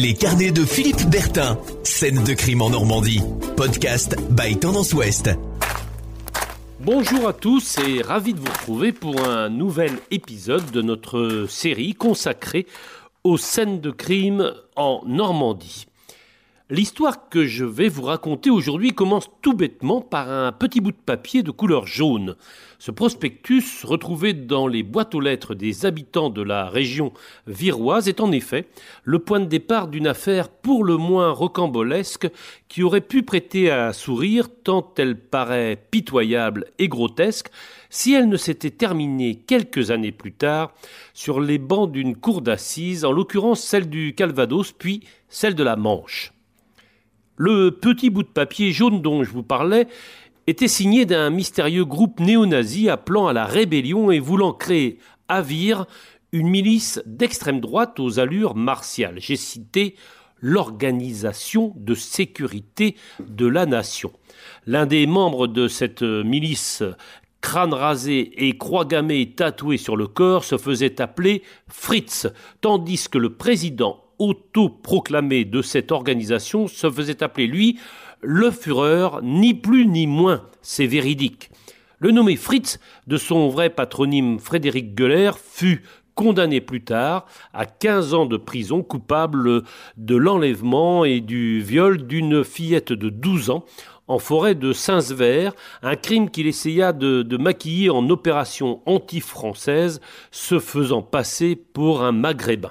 Les carnets de Philippe Bertin. Scène de crime en Normandie. Podcast by Tendance Ouest. Bonjour à tous et ravi de vous retrouver pour un nouvel épisode de notre série consacrée aux scènes de crime en Normandie. L'histoire que je vais vous raconter aujourd'hui commence tout bêtement par un petit bout de papier de couleur jaune. Ce prospectus, retrouvé dans les boîtes aux lettres des habitants de la région viroise, est en effet le point de départ d'une affaire pour le moins rocambolesque qui aurait pu prêter à sourire tant elle paraît pitoyable et grotesque si elle ne s'était terminée quelques années plus tard sur les bancs d'une cour d'assises, en l'occurrence celle du Calvados puis celle de la Manche. Le petit bout de papier jaune dont je vous parlais était signé d'un mystérieux groupe néo-nazi appelant à la rébellion et voulant créer à Vire une milice d'extrême droite aux allures martiales. J'ai cité l'Organisation de sécurité de la nation. L'un des membres de cette milice, crâne rasé et croix gammée tatouée sur le corps, se faisait appeler Fritz, tandis que le président autoproclamé de cette organisation se faisait appeler, lui, le Führer, ni plus ni moins, c'est véridique. Le nommé Fritz, de son vrai patronyme Frédéric Göller, fut condamné plus tard à 15 ans de prison, coupable de l'enlèvement et du viol d'une fillette de 12 ans en forêt de Saint-Sever, un crime qu'il essaya de maquiller en opération anti-française, se faisant passer pour un maghrébin.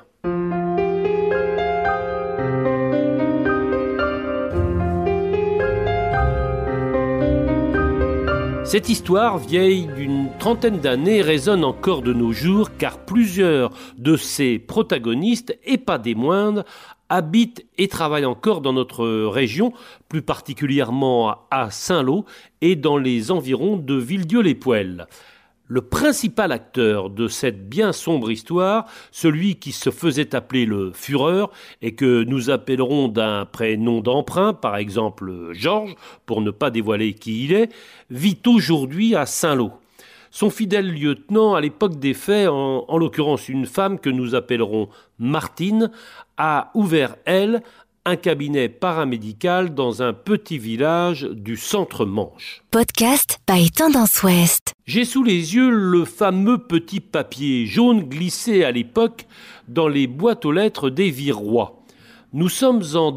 Cette histoire, vieille d'une trentaine d'années, résonne encore de nos jours car plusieurs de ses protagonistes, et pas des moindres, habitent et travaillent encore dans notre région, plus particulièrement à Saint-Lô et dans les environs de Villedieu-les-Poêles. Le principal acteur de cette bien sombre histoire, celui qui se faisait appeler le Führer et que nous appellerons d'un prénom d'emprunt, par exemple Georges, pour ne pas dévoiler qui il est, vit aujourd'hui à Saint-Lô. Son fidèle lieutenant, à l'époque des faits, en l'occurrence une femme que nous appellerons Martine, a ouvert, elle, un cabinet paramédical dans un petit village du centre-Manche. Podcast by Tendance Ouest. J'ai sous les yeux le fameux petit papier jaune glissé à l'époque dans les boîtes aux lettres des Virois. Nous sommes en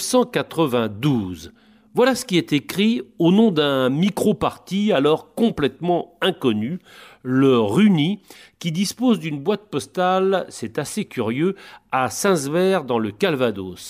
1992. Voilà ce qui est écrit au nom d'un micro-parti alors complètement inconnu, le Runi, qui dispose d'une boîte postale, c'est assez curieux, à Saint-Sever dans le Calvados.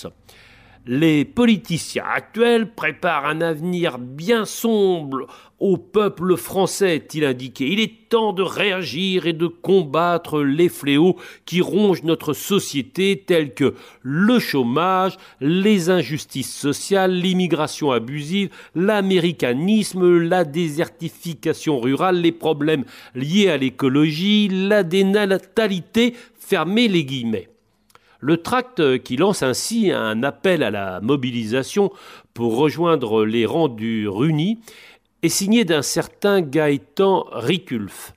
Les politiciens actuels préparent un avenir bien sombre au peuple français, est-il indiqué. Il est temps de réagir et de combattre les fléaux qui rongent notre société tels que le chômage, les injustices sociales, l'immigration abusive, l'américanisme, la désertification rurale, les problèmes liés à l'écologie, la dénatalité, fermez les guillemets. Le tract qui lance ainsi un appel à la mobilisation pour rejoindre les rangs du Runi est signé d'un certain Gaëtan Riculf,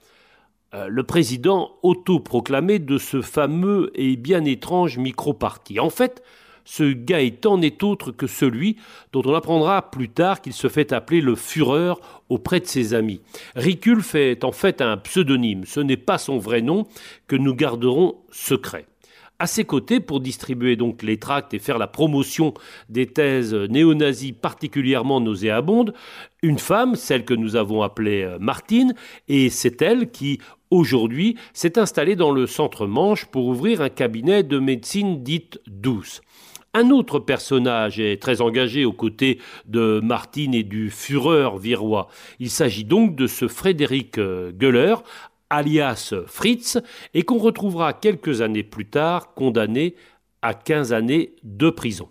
le président autoproclamé de ce fameux et bien étrange micro-parti. En fait, ce Gaëtan n'est autre que celui dont on apprendra plus tard qu'il se fait appeler le Führer auprès de ses amis. Riculf est en fait un pseudonyme, ce n'est pas son vrai nom que nous garderons secret. À ses côtés, pour distribuer donc les tracts et faire la promotion des thèses néo-nazies particulièrement nauséabondes, une femme, celle que nous avons appelée Martine, et c'est elle qui, aujourd'hui, s'est installée dans le centre-Manche pour ouvrir un cabinet de médecine dite douce. Un autre personnage est très engagé aux côtés de Martine et du Führer virois. Il s'agit donc de ce Frédéric Göller, alias Fritz, et qu'on retrouvera quelques années plus tard condamné à 15 années de prison.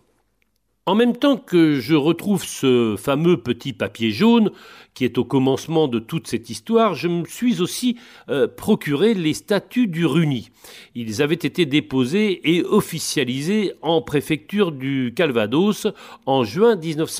En même temps que je retrouve ce fameux petit papier jaune qui est au commencement de toute cette histoire, je me suis aussi procuré les statuts du Runi. Ils avaient été déposés et officialisés en préfecture du Calvados en juin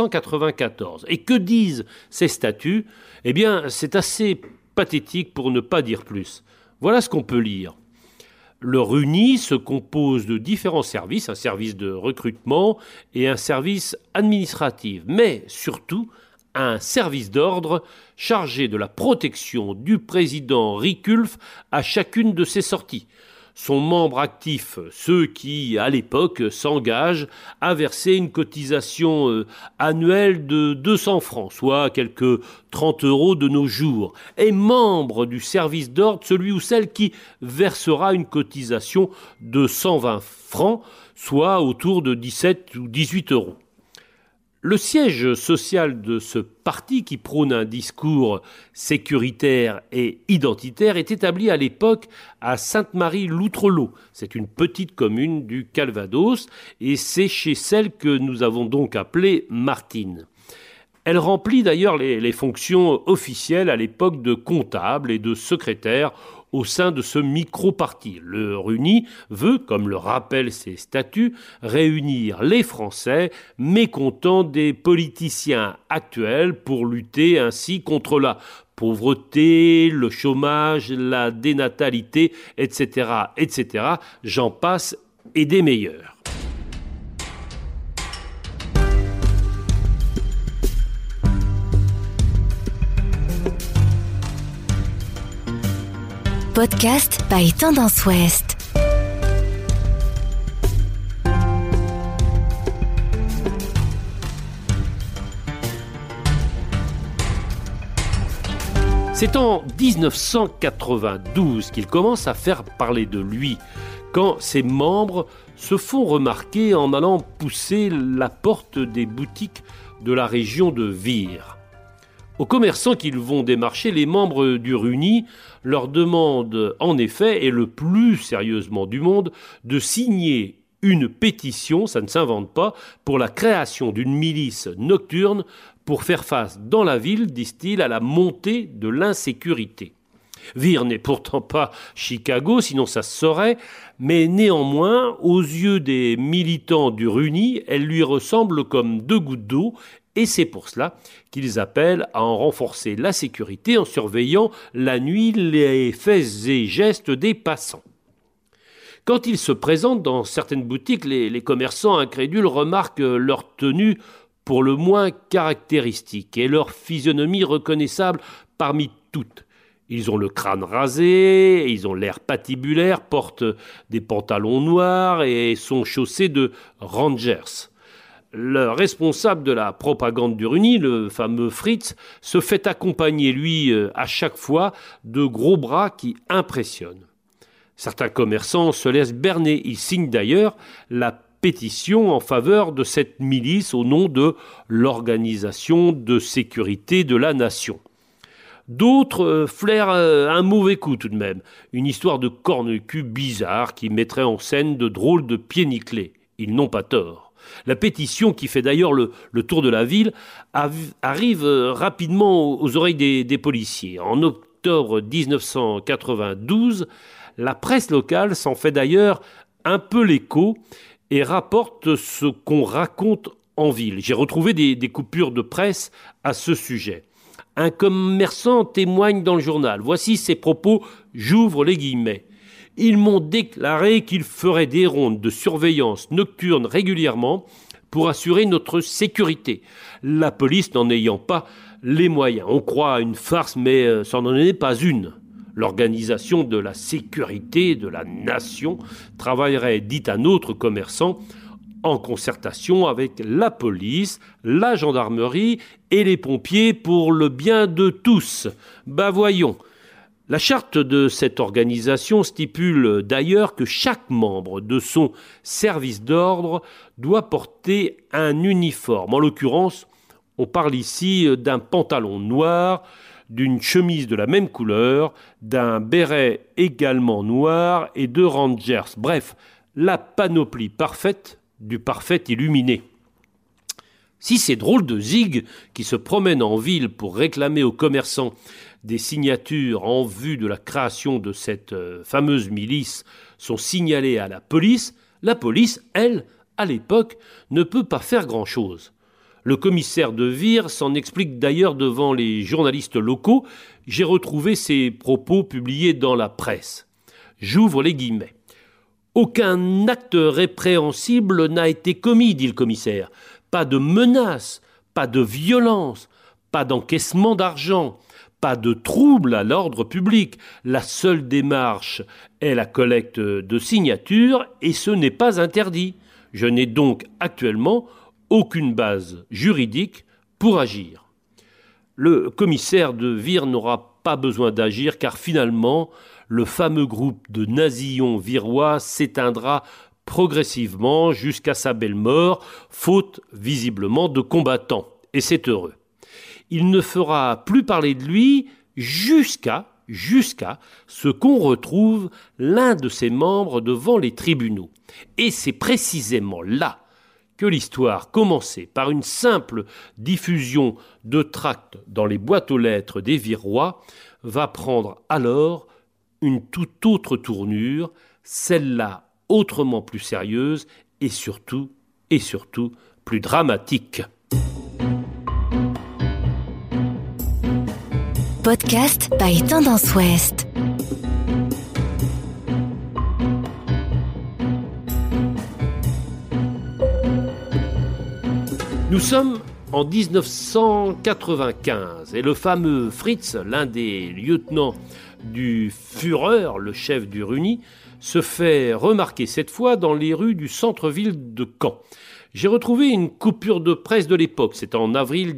1994. Et que disent ces statuts ? Eh bien, c'est assez pathétique pour ne pas dire plus. Voilà ce qu'on peut lire. Le RUNI se compose de différents services, un service de recrutement et un service administratif, mais surtout un service d'ordre chargé de la protection du président Riculf à chacune de ses sorties. Sont membres actifs ceux qui, à l'époque, s'engagent à verser une cotisation annuelle de 200 francs, soit quelques 30 € de nos jours. Et membre du service d'ordre, celui ou celle qui versera une cotisation de 120 francs, soit autour de 17 ou 18 €. Le siège social de ce parti qui prône un discours sécuritaire et identitaire est établi à l'époque à Sainte-Marie-l'Outrelot. C'est une petite commune du Calvados et c'est chez celle que nous avons donc appelée Martine. Elle remplit d'ailleurs les fonctions officielles à l'époque de comptable et de secrétaire au sein de ce micro-parti. Le RUNI veut, comme le rappellent ses statuts, réunir les Français mécontents des politiciens actuels pour lutter ainsi contre la pauvreté, le chômage, la dénatalité, etc., etc. J'en passe et des meilleurs. Podcast by Tendance Ouest. C'est en 1992 qu'il commence à faire parler de lui, quand ses membres se font remarquer en allant pousser la porte des boutiques de la région de Vire. Aux commerçants qu'ils vont démarcher, les membres du RUNI leur demandent en effet, et le plus sérieusement du monde, de signer une pétition, ça ne s'invente pas, pour la création d'une milice nocturne pour faire face dans la ville, disent-ils, à la montée de l'insécurité. Vire n'est pourtant pas Chicago, sinon ça se saurait, mais néanmoins, aux yeux des militants du RUNI, elle lui ressemble comme deux gouttes d'eau, et c'est pour cela qu'ils appellent à en renforcer la sécurité en surveillant la nuit les faits et gestes des passants. Quand ils se présentent dans certaines boutiques, les commerçants incrédules remarquent leur tenue pour le moins caractéristique et leur physionomie reconnaissable parmi toutes. Ils ont le crâne rasé, ils ont l'air patibulaire, portent des pantalons noirs et sont chaussés de Rangers. Le responsable de la propagande du RUNI, le fameux Fritz, se fait accompagner, lui, à chaque fois, de gros bras qui impressionnent. Certains commerçants se laissent berner. Ils signent d'ailleurs la pétition en faveur de cette milice au nom de l'Organisation de sécurité de la nation. D'autres flairent un mauvais coup tout de même, une histoire de corne-cul bizarre qui mettrait en scène de drôles de pieds nickelés. Ils n'ont pas tort. La pétition, qui fait d'ailleurs le tour de la ville, arrive rapidement aux oreilles des policiers. En octobre 1992, la presse locale s'en fait d'ailleurs un peu l'écho et rapporte ce qu'on raconte en ville. J'ai retrouvé des coupures de presse à ce sujet. Un commerçant témoigne dans le journal. Voici ses propos, j'ouvre les guillemets. Ils m'ont déclaré qu'ils feraient des rondes de surveillance nocturne régulièrement pour assurer notre sécurité, la police n'en ayant pas les moyens. On croit à une farce, mais ça n'en est pas une. L'Organisation de la sécurité de la nation travaillerait, dit un autre commerçant, en concertation avec la police, la gendarmerie et les pompiers pour le bien de tous. Voyons. La charte de cette organisation stipule d'ailleurs que chaque membre de son service d'ordre doit porter un uniforme. En l'occurrence, on parle ici d'un pantalon noir, d'une chemise de la même couleur, d'un béret également noir et de Rangers. Bref, la panoplie parfaite du parfait illuminé. Si ces drôles de zigs qui se promènent en ville pour réclamer aux commerçants des signatures en vue de la création de cette fameuse milice sont signalés à la police, elle, à l'époque, ne peut pas faire grand-chose. Le commissaire de Vire s'en explique d'ailleurs devant les journalistes locaux. J'ai retrouvé ses propos publiés dans la presse. J'ouvre les guillemets. Aucun acte répréhensible n'a été commis, dit le commissaire. Pas de menaces, pas de violence, pas d'encaissement d'argent, pas de trouble à l'ordre public. La seule démarche est la collecte de signatures et ce n'est pas interdit. Je n'ai donc actuellement aucune base juridique pour agir. Le commissaire de Vire n'aura pas besoin d'agir car finalement, le fameux groupe de nasillons virois s'éteindra progressivement jusqu'à sa belle mort, faute visiblement de combattants. Et c'est heureux. Il ne fera plus parler de lui jusqu'à ce qu'on retrouve l'un de ses membres devant les tribunaux. Et c'est précisément là que l'histoire, commencée par une simple diffusion de tracts dans les boîtes aux lettres des Virois, va prendre alors une toute autre tournure, celle-là autrement plus sérieuse et surtout plus dramatique. Podcast by Tendance Ouest. Nous sommes en 1995 et le fameux Fritz, l'un des lieutenants du Führer, le chef du Runi, se fait remarquer cette fois dans les rues du centre-ville de Caen. J'ai retrouvé une coupure de presse de l'époque, c'est en avril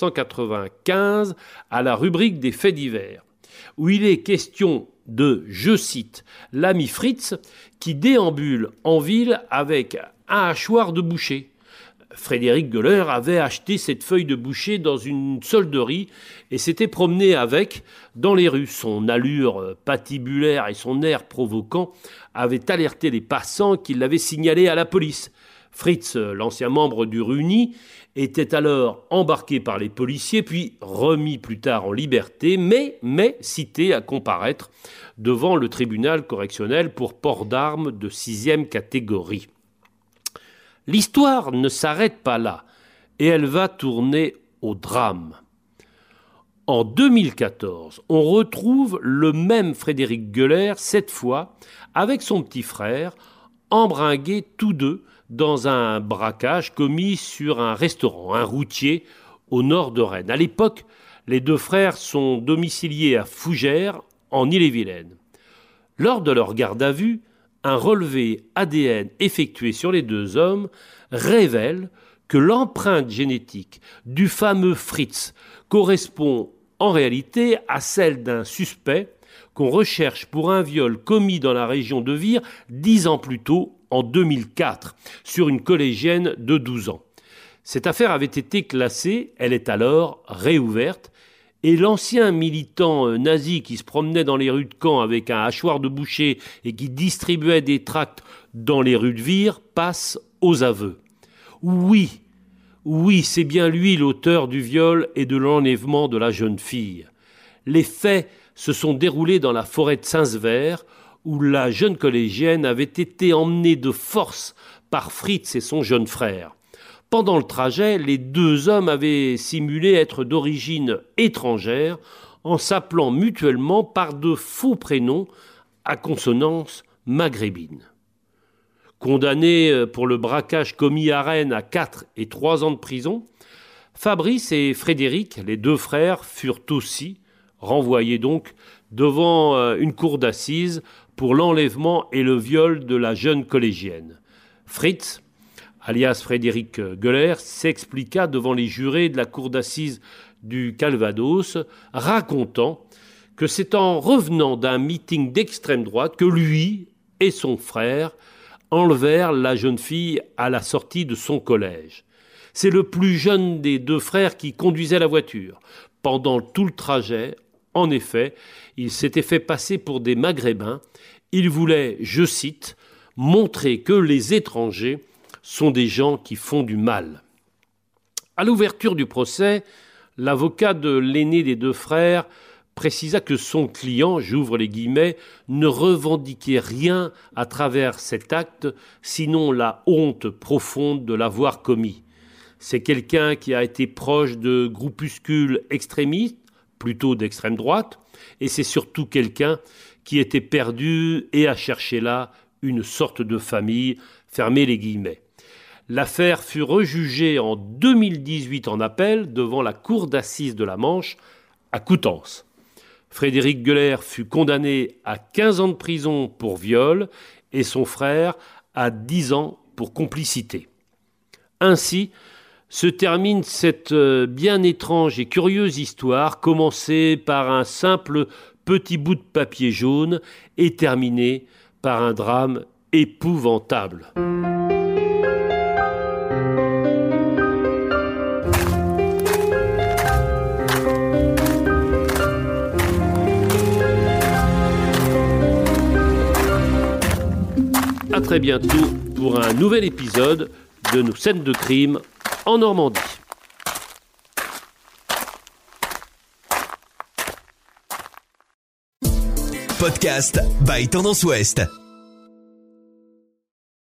1995, à la rubrique des faits divers, où il est question de, je cite, l'ami Fritz qui déambule en ville avec un hachoir de boucher. Frédéric Göller avait acheté cette feuille de boucher dans une solderie et s'était promené avec dans les rues. Son allure patibulaire et son air provoquant avaient alerté les passants qui l'avaient signalé à la police. Fritz, l'ancien membre du Runi, était alors embarqué par les policiers, puis remis plus tard en liberté, mais cité à comparaître devant le tribunal correctionnel pour port d'armes de 6e catégorie. L'histoire ne s'arrête pas là, et elle va tourner au drame. En 2014, on retrouve le même Frédéric Göller, cette fois, avec son petit frère, embringués tous deux dans un braquage commis sur un restaurant, un routier, au nord de Rennes. À l'époque, les deux frères sont domiciliés à Fougères, en Ille-et-Vilaine. Lors de leur garde à vue, un relevé ADN effectué sur les deux hommes révèle que l'empreinte génétique du fameux Fritz correspond en réalité à celle d'un suspect qu'on recherche pour un viol commis dans la région de Vire 10 ans plus tôt, en 2004, sur une collégienne de 12 ans. Cette affaire avait été classée, elle est alors réouverte, et l'ancien militant nazi qui se promenait dans les rues de Caen avec un hachoir de boucher et qui distribuait des tracts dans les rues de Vire passe aux aveux. Oui, c'est bien lui l'auteur du viol et de l'enlèvement de la jeune fille. Les faits se sont déroulés dans la forêt de Saint-Sever, où la jeune collégienne avait été emmenée de force par Fritz et son jeune frère. Pendant le trajet, les deux hommes avaient simulé être d'origine étrangère en s'appelant mutuellement par de faux prénoms à consonance maghrébine. Condamnés pour le braquage commis à Rennes à 4 et 3 ans de prison, Fabrice et Frédéric, les deux frères, furent aussi renvoyés donc devant une cour d'assises pour l'enlèvement et le viol de la jeune collégienne. Fritz, alias Frédéric Göller, s'expliqua devant les jurés de la cour d'assises du Calvados, racontant que c'est en revenant d'un meeting d'extrême droite que lui et son frère enlevèrent la jeune fille à la sortie de son collège. C'est le plus jeune des deux frères qui conduisait la voiture. Pendant tout le trajet, en effet, il s'était fait passer pour des Maghrébins. Il voulait, je cite, « montrer que les étrangers sont des gens qui font du mal ». À l'ouverture du procès, l'avocat de l'aîné des deux frères précisa que son client, j'ouvre les guillemets, ne revendiquait rien à travers cet acte, sinon la honte profonde de l'avoir commis. C'est quelqu'un qui a été proche de groupuscules extrémistes, plutôt d'extrême droite, et c'est surtout quelqu'un qui était perdu et a cherché là une sorte de famille, fermez les guillemets. L'affaire fut rejugée en 2018 en appel devant la cour d'assises de la Manche à Coutances. Frédéric Gueuler fut condamné à 15 ans de prison pour viol et son frère à 10 ans pour complicité. Ainsi se termine cette bien étrange et curieuse histoire, commencée par un simple petit bout de papier jaune et terminée par un drame épouvantable. À très bientôt pour un nouvel épisode de nos scènes de crime en Normandie. Podcast by Tendance Ouest.